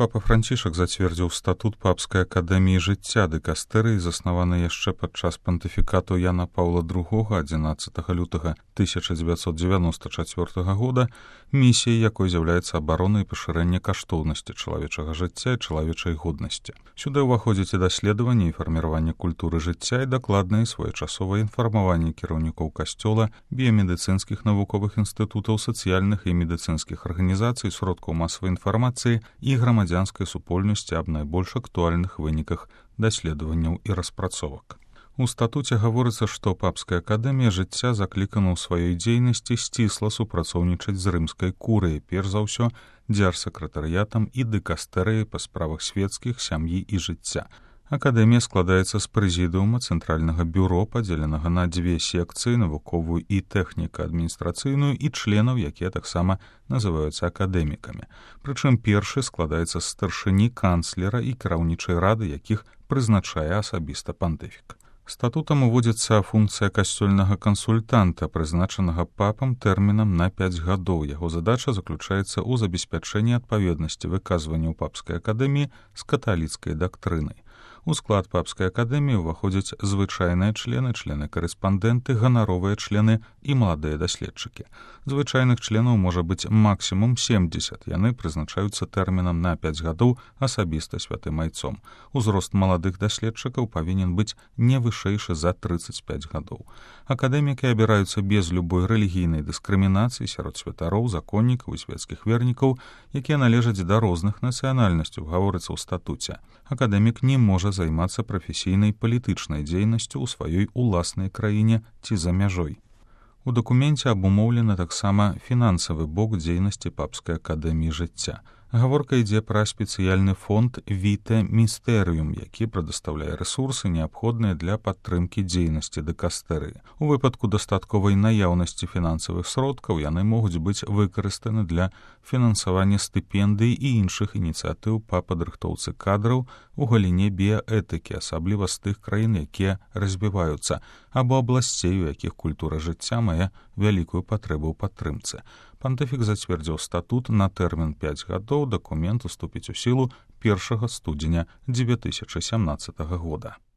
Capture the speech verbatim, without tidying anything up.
Папа Францішак зацвердзіў статут папскай акадэміі жыцця дыкастэрыі, заснаваны яшчэ падчас пантыфікату Яна Паўла другога адзінаццатага лютага тысяча дзевяцьсот дзевяноста чацвёртага года, місіяй якой з'яўляецца абарона і пашырэнне каштоўнасці чалавечага жыцця і чалавечай годнасці. Сюды ўваходзіць і даследаванне і фарміраванне культуры жыцця і дакладнае своечасовае інфармаванне кіраўнікоў касцёла, біямедыцынскіх навуковых інстытутаў, сацыяльных і медыцынскіх арганізацый, сродкаў масавай інфармацыі і грамадзянскай супольнасці аб найбольш актуальных выніках даследаванняў і распрацовак. У статуце гаворыцца, што папская акадэмія жыцця заклікана ў сваёй дзейнасці сцісла супрацоўнічаць з рымскай курыяй, перш за ўсё дзяржсакратарыятам і дыкастэрыяй па справах свецкіх, сям'і і жыцця. Акадэмія складаецца з прэзідыума цэнтральнага бюро, падзеленага на дзве секцыі, навуковую і тэхніка-адміністрацыйную, і членаў, якія таксама называюцца акадэмікамі. Прычым першы складаецца з старшыні, канцлера і кіраўнічай рады, якіх прызначае асабіста пантыфік. Статутам уводзіцца функцыя касцёльнага кансультанта, прызначанага папам тэрмінам на пяць гадоў. Яго задача заключаецца ў забеспячэнні адпаведнасці выказванняў папскай акадэміі з каталіцкай дактрынай. У склад папскай акадэміі ўваходзяць звычайныя члены, члены-карэспандэнты, ганаровыя члены і маладыя даследчыкі. Звычайных членаў можа быць максімум семдзесят. Яны прызначаюцца тэрмінам на пяць гадоў асабіста святым айцом. Узрост маладых даследчыкаў павінен быць не вышэйшы за трыццаць пяць гадоў. Акадэмікі абіраюцца без любой рэлігійнай дыскрымінацыі сярод святароў, законнікаў і свецкіх вернікаў, якія належаць да розных нацыянальнасцяў, гаворыцца ў статуце. Акадэмік не можа займацца прафесійнай палітычнай дзейнасцю ў сваёй уласнай краіне ці за мяжой. У дакуменце абумоўлены таксама фінансавы бок дзейнасці папскай акадэміі жыцця. Гаворка ідзе пра спецыяльны фонд «Віта Містэрыум», які прадастаўляе рэсурсы, неабходныя для падтрымкі дзейнасці дыкастэрыі. У выпадку дастатковай наяўнасці фінансавых сродкаў яны могуць быць выкарыстаны для фінансавання стыпендый і іншых ініцыятыў па падрыхтоўцы кадраў у галіне біяэтыкі, асабліва з тых краін, якія развіваюцца, або абласцей, у якіх культура жыцця мае вялікую патрэбу ў падтрымцы. Пантыфік зацвердзіў статут на тэрмін пяць гадоў, дакумент уступіць у сілу першага студзеня дзве тысячы сямнаццатага года.